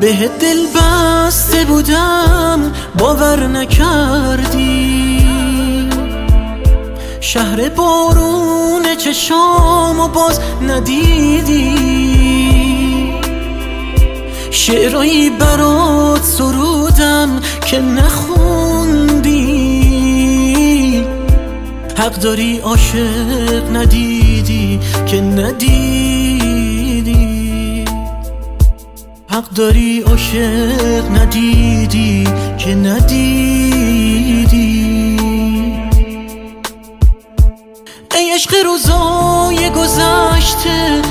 بهت دل بسته بودم باور نکردی، شهر بارون چشامو باز ندیدی، شعرهایی برات سرودم که نخوندی، حق داری عاشق ندیدی که ندیدی، حق داری عاشق ندیدی که ندیدی. ای عشق روزای گذشته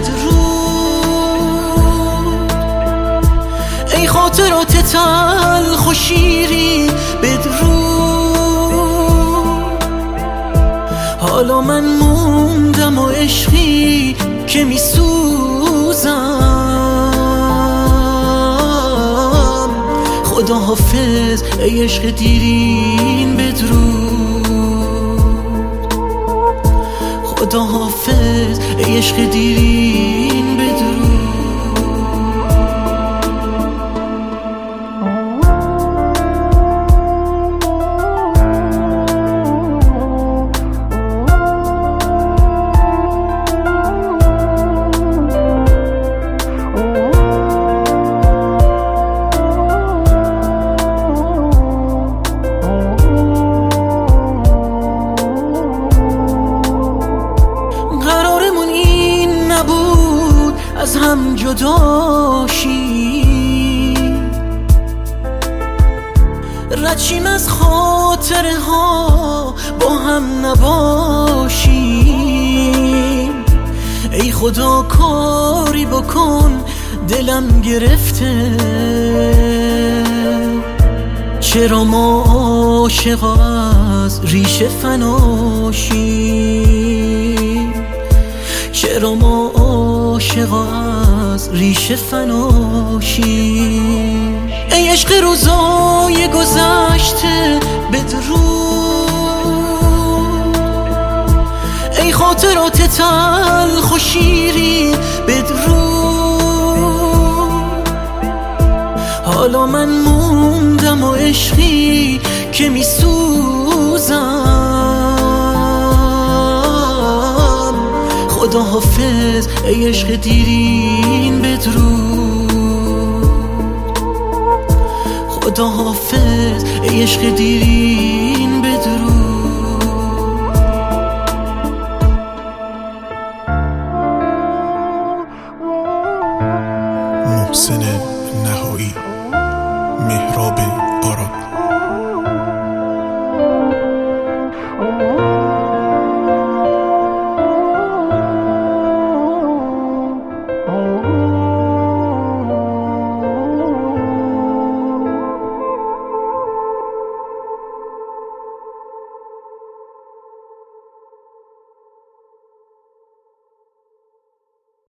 بدرود، ای خاطرات تلخ و شیری بدرود، حالا من موندم و عشقی که میسوزم. خدا حافظ ای عشق دیرین بدرود، خدا حافظ ای عشق دیرین بدرود. از هم جدا شیم، رد شیم از خاطره ها با هم نباشیم. ای خدا کاری بکن دلم گرفته، چرا ما عاشق از ریشه فنا شیم، چرا ما عاشق از ریشه فنا شیم. ای عشق روزای گذشته بدرود، ای خاطرات تلخ و شیری بدرود، حالا من موندم و عشقی که میسوزم. خدا حافظ ای عشق دیرین بدرود، خدا حافظ ای عشق دیرین بدرود. محسن نهایی، مهراب آرا.